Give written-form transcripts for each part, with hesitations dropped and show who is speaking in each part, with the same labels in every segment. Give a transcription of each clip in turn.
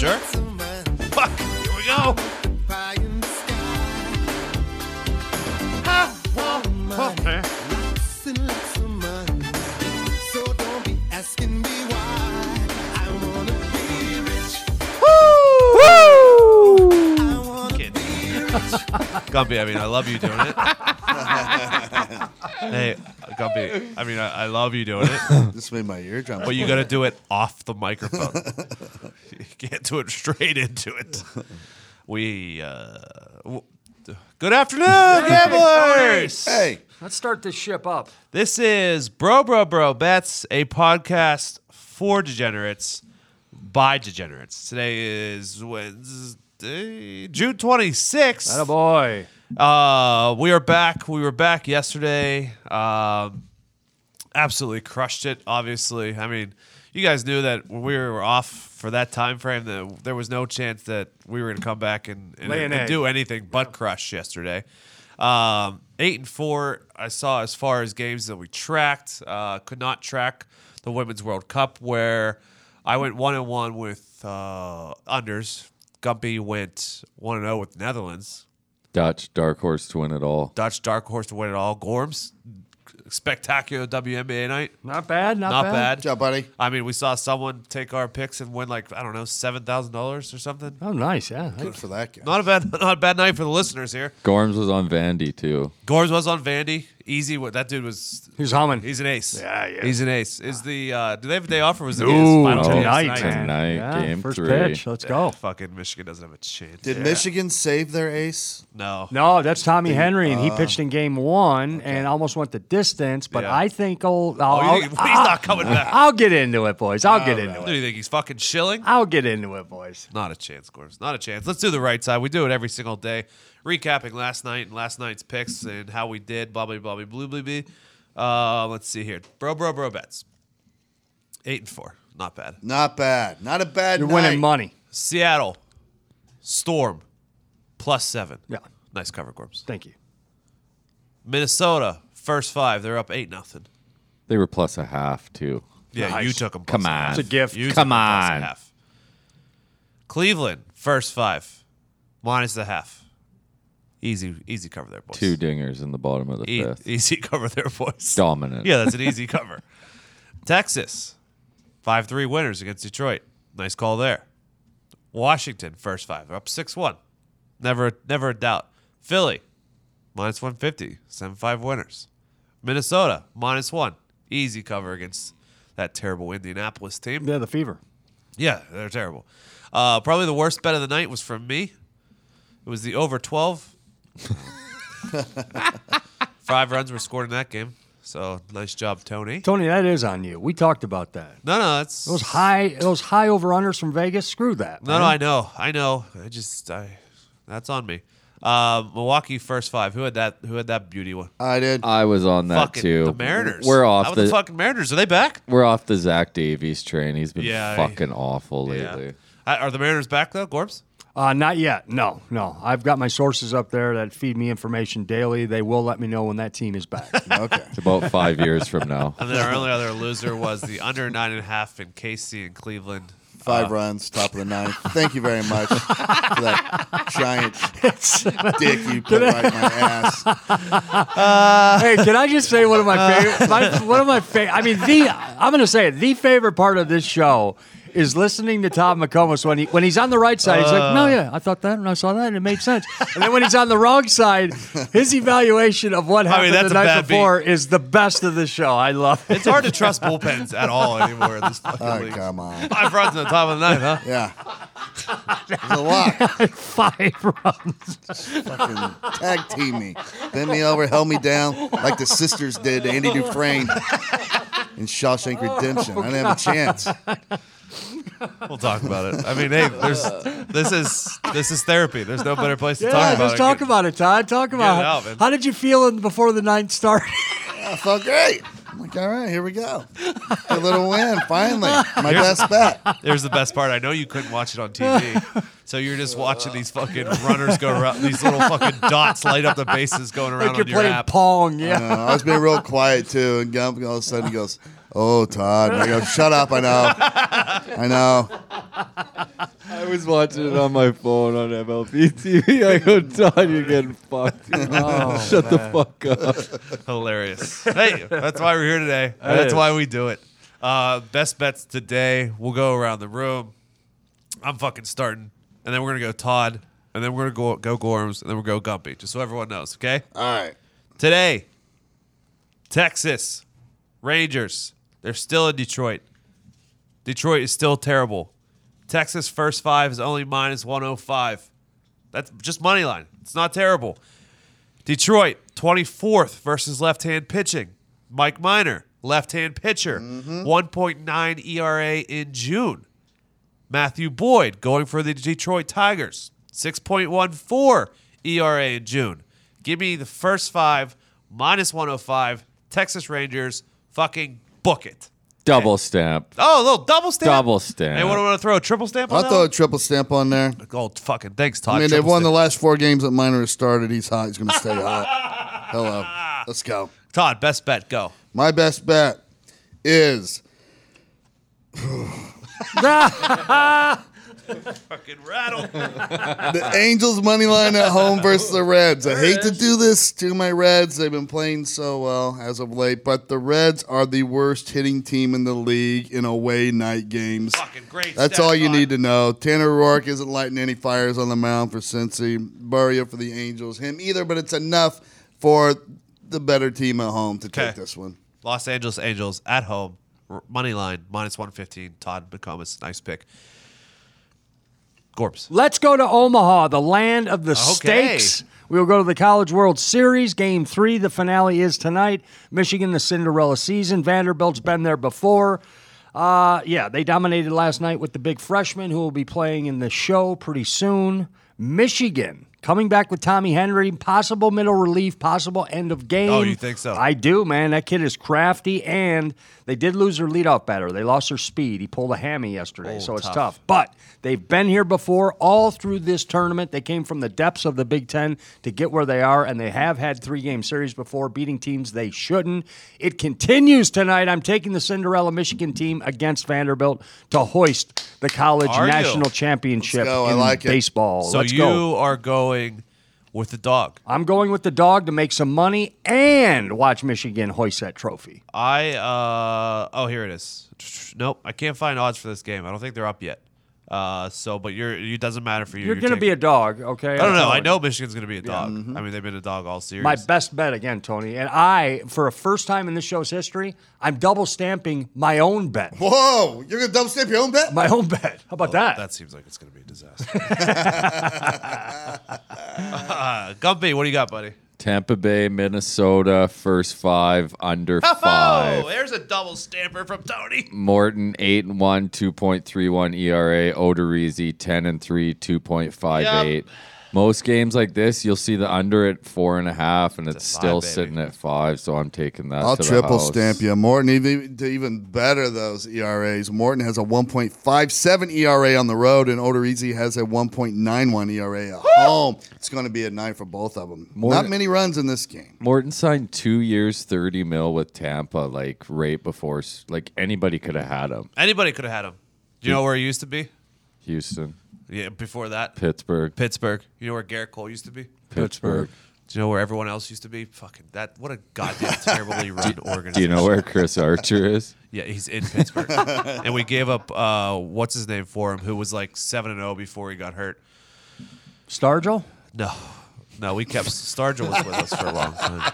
Speaker 1: sure? Fuck. Here we go. Okay. Gumpy, I mean, I love you doing it. Hey, Gumpy, I mean, I love you doing it.
Speaker 2: This made my eardrum.
Speaker 1: But you got to do it off the microphone. You can't do it straight into it. Good afternoon, gamblers.
Speaker 2: Hey.
Speaker 3: Let's start this ship up.
Speaker 1: This is Bro Bets, a podcast for degenerates by degenerates. Today is Wednesday, June 26th.
Speaker 3: Attaboy.
Speaker 1: We are back. We were back yesterday. Absolutely crushed it, obviously. I mean, you guys knew that when we were off for that time frame, that there was no chance that we were going to come back and do anything but crush yesterday. 8-4, I saw as far as games that we tracked. Could not track the Women's World Cup, where I went 1-1 with unders. Gumpy went 1-0 with the Netherlands.
Speaker 4: Dutch dark horse to win it all.
Speaker 1: Dutch dark horse to win it all. Gorms, spectacular WNBA night.
Speaker 3: Not bad.
Speaker 1: Not bad.
Speaker 2: Good job, buddy.
Speaker 1: I mean, we saw someone take our picks and win like, I don't know, $7,000 or something.
Speaker 3: Oh, nice. Yeah.
Speaker 2: Good for that guy.
Speaker 1: Not a bad night for the listeners here.
Speaker 4: Gorms was on Vandy too.
Speaker 1: Gorms was on Vandy. Easy. That dude was.
Speaker 3: He's humming.
Speaker 1: He's an ace.
Speaker 3: Yeah.
Speaker 1: He's an ace. Is the do they have a day off or was it
Speaker 3: Ooh,
Speaker 1: final day
Speaker 3: tonight.
Speaker 4: Tonight,
Speaker 3: Yeah,
Speaker 4: game
Speaker 3: first
Speaker 4: 3.
Speaker 3: pitch. Let's go.
Speaker 1: Fucking Michigan doesn't have a chance.
Speaker 2: Did Michigan save their ace?
Speaker 1: No.
Speaker 3: No, that's Tommy Henry, and he pitched in game 1 and almost went the distance. But
Speaker 1: Yeah.
Speaker 3: I think
Speaker 1: He's not coming back.
Speaker 3: I'll get into it, boys. I'll get into
Speaker 1: Do
Speaker 3: it.
Speaker 1: you think he's fucking shilling?
Speaker 3: I'll get into it, boys.
Speaker 1: Not a chance, Gorms. Not a chance. Let's do the right side. We do it every single day. Recapping last night and last night's picks and how we did. Blah, blah, blah, blue, blue, blue. Let's see here. Bro bets. 8-4. Not bad.
Speaker 2: Not bad. Not a bad
Speaker 3: You're
Speaker 2: night.
Speaker 3: winning money.
Speaker 1: Seattle. Storm. +7.
Speaker 3: Yeah.
Speaker 1: Nice cover, Gorms.
Speaker 3: Thank you.
Speaker 1: Minnesota. First 5. They're up 8-0.
Speaker 4: They were plus a half too.
Speaker 1: Yeah,
Speaker 3: Nice.
Speaker 1: you took them.
Speaker 4: Come on.
Speaker 3: It's a gift.
Speaker 1: You took
Speaker 4: Come
Speaker 1: 'em +1/2.
Speaker 4: on.
Speaker 1: Cleveland. First 5. -0.5. Easy cover there, boys.
Speaker 4: 2 dingers in the bottom of the 5th.
Speaker 1: Easy cover there, boys.
Speaker 4: Dominant.
Speaker 1: Yeah, that's an easy cover. Texas, 5-3 winners against Detroit. Nice call there. Washington, first 5. They're up 6-1. Never a doubt. Philly, -150. 7-5 winners. Minnesota, -1. Easy cover against that terrible Indianapolis team.
Speaker 3: Yeah, the fever.
Speaker 1: Yeah, they're terrible. Probably the worst bet of the night was from me. It was the over 12. 5 runs were scored in that game. So nice job, Tony.
Speaker 3: Tony, that is on you. We talked about that.
Speaker 1: No, that's
Speaker 3: Those high over-unders from Vegas, screw that.
Speaker 1: No,
Speaker 3: man.
Speaker 1: I know. That's on me. Milwaukee first 5. Who had that beauty one?
Speaker 2: I did.
Speaker 4: I was on that
Speaker 1: Fucking
Speaker 4: too.
Speaker 1: the Mariners.
Speaker 4: We're
Speaker 1: How
Speaker 4: off
Speaker 1: about the fucking Mariners. Are they back?
Speaker 4: We're off the Zach Davies train. He's been
Speaker 1: Yeah,
Speaker 4: fucking awful lately.
Speaker 1: Are the Mariners back though, Gorbs?
Speaker 3: Not yet. No. I've got my sources up there that feed me information daily. They will let me know when that team is back.
Speaker 2: Okay.
Speaker 4: It's about 5 years from now.
Speaker 1: And then our only other loser was the under 9.5 in KC and Cleveland.
Speaker 2: 5 runs, top of the 9th. Thank you very much for that giant dick you put right in my ass.
Speaker 3: Hey, can I just say one of my favorite? I'm going to say it. The favorite part of this show is listening to Tom McComas when he's on the right side. He's like, no, yeah, I thought that and I saw that and it made sense. And then when he's on the wrong side, his evaluation of what happened
Speaker 1: that's
Speaker 3: the
Speaker 1: a
Speaker 3: night
Speaker 1: bad
Speaker 3: before is the best of the show. I love it.
Speaker 1: It's hard to trust bullpens at all anymore in this fucking
Speaker 2: Oh,
Speaker 1: league.
Speaker 2: come on.
Speaker 1: 5 runs on the top of the 9th, huh?
Speaker 2: Yeah. There's a lot.
Speaker 3: 5 runs.
Speaker 2: Fucking tag team me. Bend me over, held me down like the sisters did to Andy Dufresne in Shawshank Redemption. I didn't have a chance.
Speaker 1: We'll talk about it. I mean, hey, this is therapy. There's no better place to talk about
Speaker 3: let's
Speaker 1: it.
Speaker 3: talk about it, Todd. Talk about
Speaker 1: it out, man.
Speaker 3: how did you feel before the 9th started?
Speaker 2: I felt great. I'm like, all right, here we go. A little win, finally. My best bet.
Speaker 1: Here's the best part. I know you couldn't watch it on TV, so you're just watching these fucking runners go around, these little fuking dots light up the bases going around
Speaker 3: Like you're
Speaker 1: on your
Speaker 3: playing
Speaker 1: app.
Speaker 3: Pong, yeah.
Speaker 2: I was being real quiet, too, and Gump all of a sudden goes, oh, Todd. And I go, shut up, I know. I know.
Speaker 3: I
Speaker 4: I was watching it on my phone on MLB TV. I go, Todd, you're getting fucked. Shut the fuck up.
Speaker 1: Hilarious. Hey, that's why we're here today. That's why we do it. Best bets today. We'll go around the room. I'm fucking starting, and then we're gonna go Todd, and then we're gonna go Gorms, and then we'll go Gumpy, just so everyone knows. Okay.
Speaker 2: All right.
Speaker 1: Today, Texas Rangers. They're still in Detroit. Detroit is still terrible. Texas first 5 is only minus 105. That's just money line. It's not terrible. Detroit 24th versus left-hand pitching. Mike Minor, left-hand pitcher, 1.9 ERA in June. Matthew Boyd going for the Detroit Tigers, 6.14 ERA in June. Give me the first 5 minus 105. Texas Rangers, fucking book it.
Speaker 4: Double stamp.
Speaker 1: Oh, a little double stamp.
Speaker 4: Double stamp.
Speaker 1: Hey, what do I want to throw? A triple stamp on
Speaker 2: I'll
Speaker 1: that
Speaker 2: throw
Speaker 1: one?
Speaker 2: a triple stamp on there.
Speaker 1: Oh, fucking thanks, Todd.
Speaker 2: I mean, they've
Speaker 1: Triple
Speaker 2: won the
Speaker 1: stamp.
Speaker 2: last 4 games that Minor has started. He's hot. He's going to stay hot. Hello. Let's go.
Speaker 1: Todd, best bet, go.
Speaker 2: My best bet is
Speaker 1: Fucking rattle.
Speaker 2: the Angels money line at home versus the Reds. I hate to do this to my Reds. They've been playing so well as of late, but the Reds are the worst hitting team in the league in away night games.
Speaker 1: Fucking great.
Speaker 2: That's
Speaker 1: stat,
Speaker 2: all you
Speaker 1: Todd.
Speaker 2: need to know. Tanner Rourke isn't lighting any fires on the mound for Cincy. Burria for the Angels. Him either, but it's enough for the better team at home to take
Speaker 1: Okay.
Speaker 2: this one.
Speaker 1: Los Angeles Angels at home. Money line, minus 115. Todd McComas, nice pick. Gorps.
Speaker 3: Let's go to Omaha, the land of the stakes. We will go to the College World Series. Game 3, the finale is tonight. Michigan, the Cinderella season. Vanderbilt's been there before. They dominated last night with the big freshmen who will be playing in the show pretty soon. Michigan coming back with Tommy Henry, possible middle relief, possible end of game.
Speaker 1: Oh, you think so?
Speaker 3: I do, man. That kid is crafty, and they did lose their leadoff batter. They lost their speed. He pulled a hammy yesterday, so it's tough. But they've been here before all through this tournament. They came from the depths of the Big Ten to get where they are, and they have had 3-game series before, beating teams they shouldn't. It continues tonight. I'm taking the Cinderella Michigan team against Vanderbilt to hoist the college
Speaker 1: Are you?
Speaker 3: national championship
Speaker 2: Let's go. I
Speaker 3: in
Speaker 2: like it.
Speaker 3: baseball.
Speaker 1: So
Speaker 3: Let's
Speaker 1: you
Speaker 3: go.
Speaker 1: are going with the dog.
Speaker 3: I'm going with the dog to make some money and watch Michigan hoist that trophy.
Speaker 1: Here it is. Nope, I can't find odds for this game. I don't think they're up yet. But it doesn't matter for you.
Speaker 3: You're going to be a dog, okay?
Speaker 1: I don't know. I know Michigan's going to be a dog. I mean, they've been a dog all series.
Speaker 3: My best bet again, Tony. And I, for a first time in this show's history, I'm double stamping my own bet.
Speaker 2: Whoa, you're going to double stamp your own bet?
Speaker 3: My own bet. How about that?
Speaker 1: That seems like it's going to be a disaster. Gumpy, what do you got, buddy?
Speaker 4: Tampa Bay, Minnesota, first 5, under 5.
Speaker 1: Oh, there's a double stamper from Tony.
Speaker 4: Morton 8-1, 2.31 ERA. Odorizzi 10-3, 2.58.
Speaker 1: Yep.
Speaker 4: Most games like this, you'll see the under at 4.5, and it's
Speaker 1: a 5,
Speaker 4: still
Speaker 1: baby.
Speaker 4: sitting at 5. So I'm taking that.
Speaker 2: I'll
Speaker 4: to the
Speaker 2: triple
Speaker 4: house.
Speaker 2: stamp you. Morton, even better those ERAs. Morton has a 1.57 ERA on the road, and Odorizzi has a 1.91 ERA at home. It's going to be a night for both of them. Not many runs in this game.
Speaker 4: Morton signed 2 years, $30 million with Tampa, like right before. Like anybody could have had him.
Speaker 1: Anybody could have had him. Do you know where he used to be?
Speaker 4: Houston,
Speaker 1: Yeah, before that,
Speaker 4: Pittsburgh,
Speaker 1: Pittsburgh. You know where Garrett Cole used to be?
Speaker 4: Pittsburgh.
Speaker 1: Do you know where everyone else used to be? Fucking that! What a goddamn terribly run organization.
Speaker 4: Do you know where Chris Archer is?
Speaker 1: Yeah, he's in Pittsburgh, and we gave up what's his name for him, who was like 7-0 before he got hurt.
Speaker 3: Stargell?
Speaker 1: No, we kept Stargell was with us for a long time.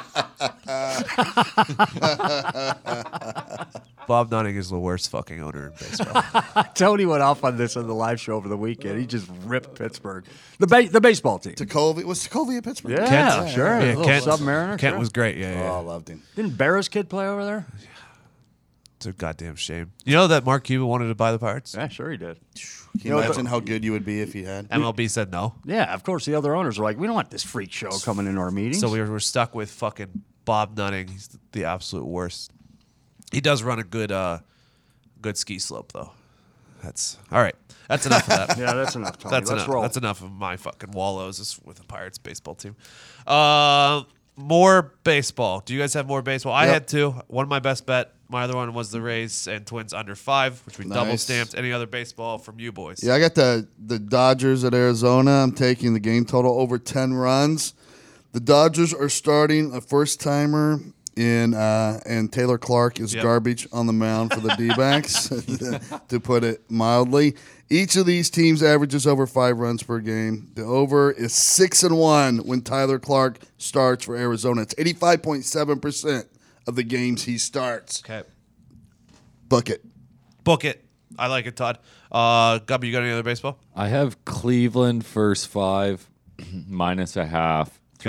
Speaker 1: Bob Nutting is the worst fucking owner in baseball.
Speaker 3: Tony went off on this on the live show over the weekend. He just ripped Pittsburgh. The baseball team.
Speaker 2: Was Ticovey at Pittsburgh?
Speaker 3: Yeah, sure.
Speaker 1: Yeah,
Speaker 3: A little
Speaker 1: Kent,
Speaker 3: Submariner.
Speaker 1: Kent
Speaker 3: sure.
Speaker 1: was great. Yeah.
Speaker 2: Oh, I loved him.
Speaker 3: Didn't Barra's kid play over there?
Speaker 1: It's a goddamn shame. You know that Mark Cuban wanted to buy the Pirates?
Speaker 3: Yeah, sure he did.
Speaker 2: Can you imagine how good you would be if he had?
Speaker 1: MLB said no.
Speaker 3: Yeah, of course the other owners were like, we don't want this freak show coming into our meetings.
Speaker 1: So we're stuck with fucking Bob Nutting. He's the absolute worst. He does run a good ski slope though. That's all right. That's enough of that.
Speaker 3: yeah, that's enough, Tony.
Speaker 1: That's
Speaker 3: Let's
Speaker 1: enough.
Speaker 3: roll.
Speaker 1: That's enough of my fucking wallows with the Pirates baseball team. More baseball. Do you guys have more baseball? I
Speaker 2: Yep.
Speaker 1: had two. One of my best bet My other one was the Rays and Twins under 5, which we double stamped. Any other baseball from you boys?
Speaker 2: Yeah, I got the Dodgers at Arizona. I'm taking the game total over 10 runs. The Dodgers are starting a first-timer and Taylor Clark is garbage on the mound for the D-backs, to put it mildly. Each of these teams averages over 5 runs per game. The over is 6-1 when Tyler Clark starts for Arizona. It's 85.7% of the games he starts.
Speaker 1: Okay.
Speaker 2: Book it.
Speaker 1: Book it. I like it, Todd. Gubby, you got any other baseball?
Speaker 4: I have Cleveland first 5, -0.5,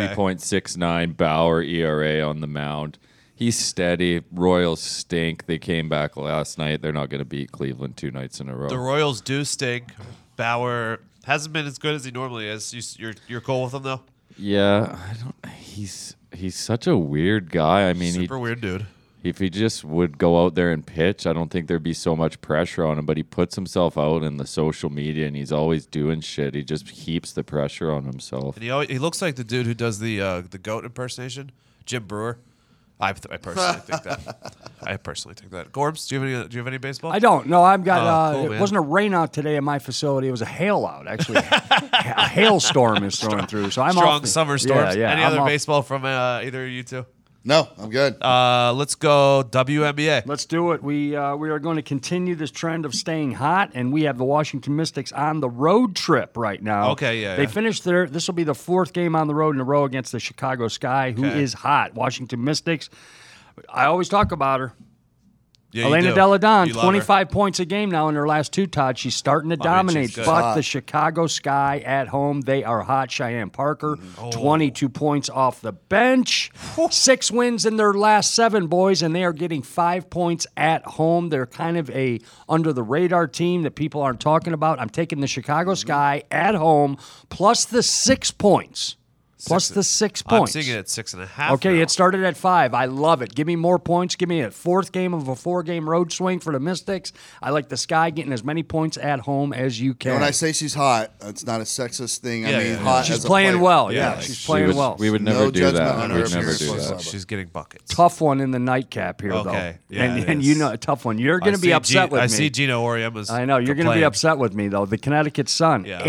Speaker 4: 3.69 Bauer ERA on the mound. He's steady. Royals stink. They came back last night. They're not going to beat Cleveland 2 nights in a row.
Speaker 1: The Royals do stink. Bauer hasn't been as good as he normally is. You're cool with him though?
Speaker 4: Yeah, I don't. He's such a weird guy. I mean,
Speaker 1: super weird dude.
Speaker 4: If he just would go out there and pitch, I don't think there'd be so much pressure on him. But he puts himself out in the social media, and he's always doing shit. He just heaps the pressure on himself.
Speaker 1: And he looks like the dude who does the goat impersonation, Jim Brewer. I personally think that. I personally think that. Gorbs, do you have any baseball?
Speaker 3: I don't. No, I've got.
Speaker 1: Cool,
Speaker 3: it
Speaker 1: man.
Speaker 3: wasn't a rain out today in my facility. It was a hail out. Actually, a hailstorm is throwing through. So I'm
Speaker 1: Strong
Speaker 3: off
Speaker 1: summer storms.
Speaker 3: Yeah,
Speaker 1: Any
Speaker 3: I'm
Speaker 1: other
Speaker 3: off.
Speaker 1: baseball from either of you two?
Speaker 2: No, I'm good.
Speaker 1: Let's go WNBA.
Speaker 3: Let's do it. We are going to continue this trend of staying hot, and we have the Washington Mystics on the road trip right now.
Speaker 1: Okay, yeah,
Speaker 3: They
Speaker 1: yeah.
Speaker 3: finished this will be the 4th game on the road in a row against the Chicago Sky, who
Speaker 1: Okay.
Speaker 3: is hot. Washington Mystics. I always talk about her.
Speaker 1: Yeah, you
Speaker 3: Elena
Speaker 1: do.
Speaker 3: Deladon,
Speaker 1: You love her.
Speaker 3: 25 points a game now in her last 2, Todd. She's starting to
Speaker 1: she's
Speaker 3: dominate.
Speaker 1: good.
Speaker 3: But
Speaker 2: Hot.
Speaker 3: the Chicago Sky at home, they are hot. Cheyenne Parker,
Speaker 1: Oh.
Speaker 3: 22 points off the bench. 6 wins in their last 7, boys, and they are getting 5 points at home. They're kind of a under-the-radar team that people aren't talking about. I'm taking the Chicago Sky at home plus the 6 points. Plus the 6
Speaker 1: I'm
Speaker 3: points.
Speaker 1: seeing it at 6.5.
Speaker 3: Okay,
Speaker 1: now.
Speaker 3: it started at 5. I love it. Give me more points. Give me a 4th game of a 4-game road swing for the Mystics. I like the Sky getting as many points at home as you can.
Speaker 2: When I say she's hot, it's not a sexist thing.
Speaker 1: Yeah,
Speaker 2: I mean,
Speaker 1: yeah,
Speaker 2: hot
Speaker 3: She's
Speaker 2: as a
Speaker 3: playing
Speaker 2: player.
Speaker 3: well.
Speaker 1: Yeah,
Speaker 3: Yeah,
Speaker 1: like,
Speaker 3: she's playing well.
Speaker 4: We would
Speaker 2: No
Speaker 4: never do
Speaker 2: judgment
Speaker 4: that.
Speaker 2: on
Speaker 4: We'd
Speaker 2: her.
Speaker 4: never
Speaker 2: She's
Speaker 4: do
Speaker 2: supposed
Speaker 4: that.
Speaker 2: to-
Speaker 1: She's getting buckets.
Speaker 3: Tough one in the nightcap here,
Speaker 1: Okay.
Speaker 3: though.
Speaker 1: Yeah, it
Speaker 3: and
Speaker 1: is.
Speaker 3: you know, a tough one. You're going to be upset with me.
Speaker 1: I see Gino Oriema's.
Speaker 3: I know you're going to be upset with me though. The Connecticut Sun,
Speaker 1: Yeah.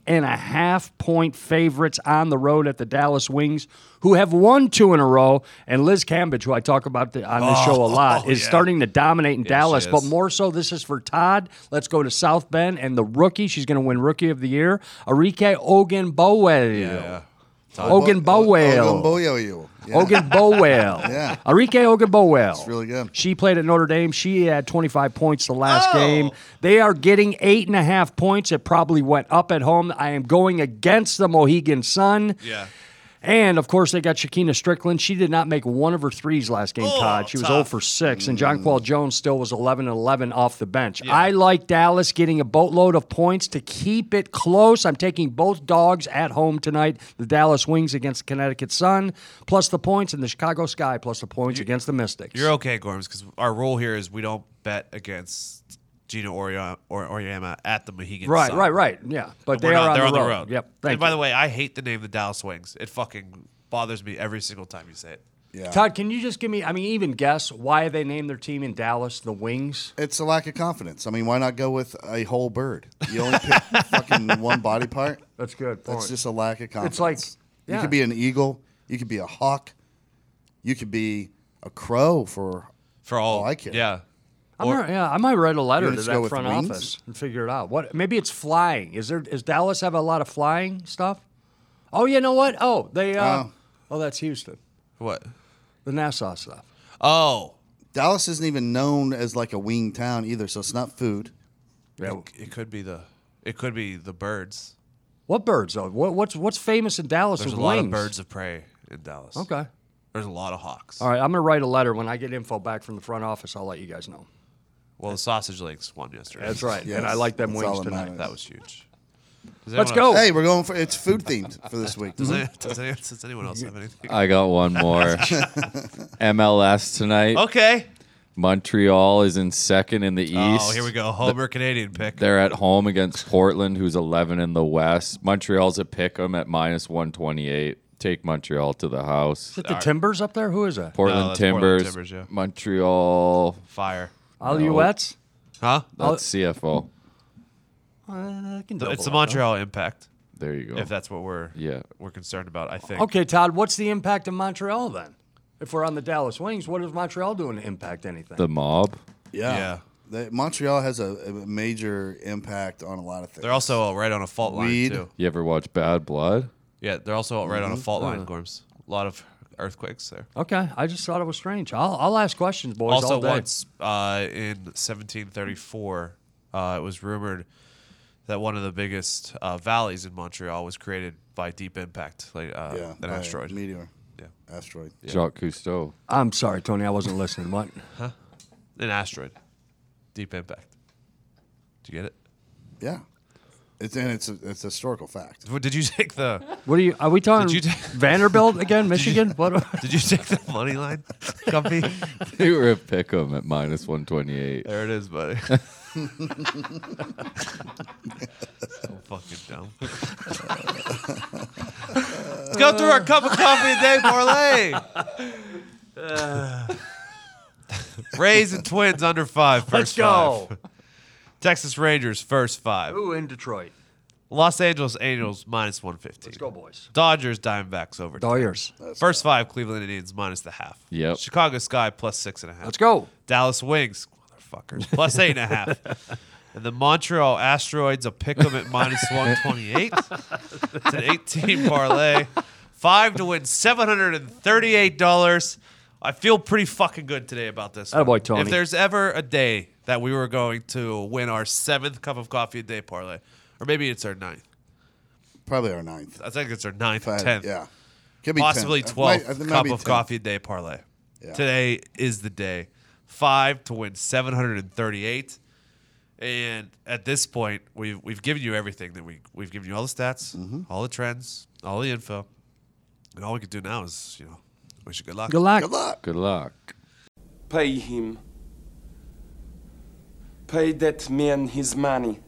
Speaker 3: 8.5-point favorites on the road at the Dallas Wings, who have won 2 in a row. And Liz Cambage, who I talk about on this show a lot, is
Speaker 1: yeah.
Speaker 3: starting to dominate in Dallas.
Speaker 1: she
Speaker 3: But
Speaker 1: is.
Speaker 3: more so, this is for Todd. Let's go to South Bend and the rookie. She's going to win Rookie of the Year, Arike Ogunbowale.
Speaker 1: Yeah.
Speaker 3: Ogunbowale.
Speaker 2: Ogunbowale. Yeah.
Speaker 3: Ogunbowale.
Speaker 2: Yeah.
Speaker 3: Arike Ogunbowale.
Speaker 2: It's really good.
Speaker 3: She played at Notre Dame. She had 25 points the last
Speaker 1: Oh.
Speaker 3: game. They are getting 8.5 points. It probably went up at home. I am going against the Mohegan Sun.
Speaker 1: Yeah.
Speaker 3: And, of course, they got Shakina Strickland. She did not make one of her threes last game,
Speaker 1: Oh,
Speaker 3: Todd. She was
Speaker 1: tough.
Speaker 3: 0 for 6. And Jonquel Jones still was 11-11 off the bench. I like Dallas getting a boatload of points to keep it close. I'm taking both dogs at home tonight. The Dallas Wings against the Connecticut Sun, plus the points, and the Chicago Sky, plus the points against the Mystics.
Speaker 1: You're okay, Gorms, because our rule here is we don't bet against Gino Oriema at the Mohegan
Speaker 3: Right,
Speaker 1: Sun.
Speaker 3: right. Yeah, but
Speaker 1: We're
Speaker 3: they
Speaker 1: not-
Speaker 3: are
Speaker 1: they're
Speaker 3: on the road. Yep. Thank
Speaker 1: And by
Speaker 3: you.
Speaker 1: the way, I hate the name the Dallas Wings. It fucking bothers me every single time you say it.
Speaker 2: Yeah.
Speaker 3: Todd, can you just give me, even guess why they named their team in Dallas the Wings?
Speaker 2: It's a lack of confidence. I mean, why not go with a whole bird? You only pick fucking one body part.
Speaker 3: That's good.
Speaker 2: That's just a lack of confidence.
Speaker 3: It's like,
Speaker 2: You could be an eagle. You could be a hawk. You could be a crow for
Speaker 1: For all,
Speaker 2: I care.
Speaker 1: Yeah.
Speaker 3: I might write a letter
Speaker 2: You
Speaker 3: to
Speaker 2: wanna just go
Speaker 3: that
Speaker 2: with
Speaker 3: front
Speaker 2: wings?
Speaker 3: office and figure it out. What? Maybe it's flying. Is Dallas have a lot of flying stuff? Oh, you know what? Oh, they. Oh, that's Houston.
Speaker 1: What?
Speaker 3: The Nassau stuff.
Speaker 1: Oh.
Speaker 2: Dallas isn't even known as like a wing town either, so it's not food.
Speaker 3: Yeah.
Speaker 1: It could be the birds.
Speaker 3: What birds though? What's famous in Dallas?
Speaker 1: There's a
Speaker 3: with
Speaker 1: lot
Speaker 3: wings?
Speaker 1: of birds of prey in Dallas.
Speaker 3: Okay.
Speaker 1: There's a lot of hawks.
Speaker 3: All right. I'm gonna write a letter when I get info back from the front office. I'll let you guys know.
Speaker 1: Well, the sausage links won yesterday.
Speaker 3: That's right.
Speaker 2: Yes,
Speaker 3: And I like them
Speaker 2: that's
Speaker 3: wings
Speaker 2: all that
Speaker 3: tonight.
Speaker 2: matters.
Speaker 1: That was huge. Does
Speaker 3: Let's
Speaker 1: anyone
Speaker 3: go.
Speaker 1: else-
Speaker 2: Hey, we're going for it's food themed for this week.
Speaker 1: Does anyone else have anything?
Speaker 4: I got one more. MLS tonight.
Speaker 1: Okay.
Speaker 4: Montreal is in second in the East.
Speaker 1: Oh, here we go. Homer Canadian pick.
Speaker 4: They're at home against Portland, who's 11 in the West. Montreal's a pick 'em at -128. take Montreal to the house.
Speaker 3: Is it the Timbers up there? Who is that?
Speaker 4: Portland
Speaker 1: that's
Speaker 4: Timbers,
Speaker 1: Portland Timbers, yeah.
Speaker 4: Montreal.
Speaker 1: Fire.
Speaker 3: Alouettes?
Speaker 1: Huh?
Speaker 4: That's CFO.
Speaker 1: It's the Montreal Impact,
Speaker 4: There you go.
Speaker 1: if that's what we're
Speaker 4: Yeah.
Speaker 1: concerned about, I think.
Speaker 3: Okay, Todd, what's the impact of Montreal then? If we're on the Dallas Wings, what is Montreal doing to impact anything?
Speaker 4: The mob.
Speaker 2: Yeah. Montreal has a major impact on a lot of things.
Speaker 1: They're also right on a fault
Speaker 2: Weed.
Speaker 1: line, too.
Speaker 4: You ever watch Bad Blood?
Speaker 1: Yeah, they're also right on a fault line, Gorms. A lot of earthquakes there.
Speaker 3: Okay, I just thought it was strange. I'll ask questions, boys,
Speaker 1: Also,
Speaker 3: all day.
Speaker 1: once in 1734, it was rumored that one of the biggest valleys in Montreal was created by deep impact, like an
Speaker 2: by
Speaker 1: asteroid.
Speaker 2: meteor.
Speaker 1: Yeah.
Speaker 2: Asteroid.
Speaker 4: Jacques Cousteau.
Speaker 3: I'm sorry, Tony, I wasn't listening. What?
Speaker 1: An asteroid. Deep impact. Did you get it?
Speaker 2: Yeah. It's a historical fact.
Speaker 1: Did you take the
Speaker 3: What are we talking?
Speaker 1: Did you
Speaker 3: Vanderbilt again, Michigan? What?
Speaker 1: Did you take the money line, Gumpy?
Speaker 4: They were at Pick'em at -128.
Speaker 1: There it is, buddy. So fucking dumb. Let's go through our cup of coffee a day parlay. Rays and Twins under 5. First
Speaker 3: Let's go.
Speaker 1: 5. Texas Rangers first 5.
Speaker 3: Ooh, in Detroit.
Speaker 1: Los Angeles Angels -115.
Speaker 3: Let's go, boys.
Speaker 1: Dodgers Diamondbacks over. 10.
Speaker 3: Dodgers.
Speaker 1: First 5 Cleveland Indians -0.5.
Speaker 4: Yep.
Speaker 1: Chicago Sky +6.5.
Speaker 3: Let's go.
Speaker 1: Dallas Wings, motherfuckers, +8.5. And the Montreal Asteroids, a pick 'em at -128. It's an 18 parlay. 5 to win $738. I feel pretty fucking good today about this.
Speaker 3: Attaboy, Tony.
Speaker 1: If there's ever a day that we were going to win our 7th cup of coffee a day parlay, or maybe it's our 9th.
Speaker 2: Probably our 9th.
Speaker 1: I think it's our 9th or 10th.
Speaker 2: Yeah. Could be
Speaker 1: Possibly
Speaker 2: 10th.
Speaker 1: 12th
Speaker 2: It might
Speaker 1: cup
Speaker 2: be
Speaker 1: of
Speaker 2: 10th.
Speaker 1: coffee a day parlay.
Speaker 2: Yeah.
Speaker 1: Today is the day. 5 to win 738. And at this point, we've given you everything that we've given you all the stats, all the trends, all the info. And all we could do now is, wish you good luck.
Speaker 3: Good luck.
Speaker 2: Good luck.
Speaker 4: Good luck.
Speaker 5: Pay him. Pay that man his money.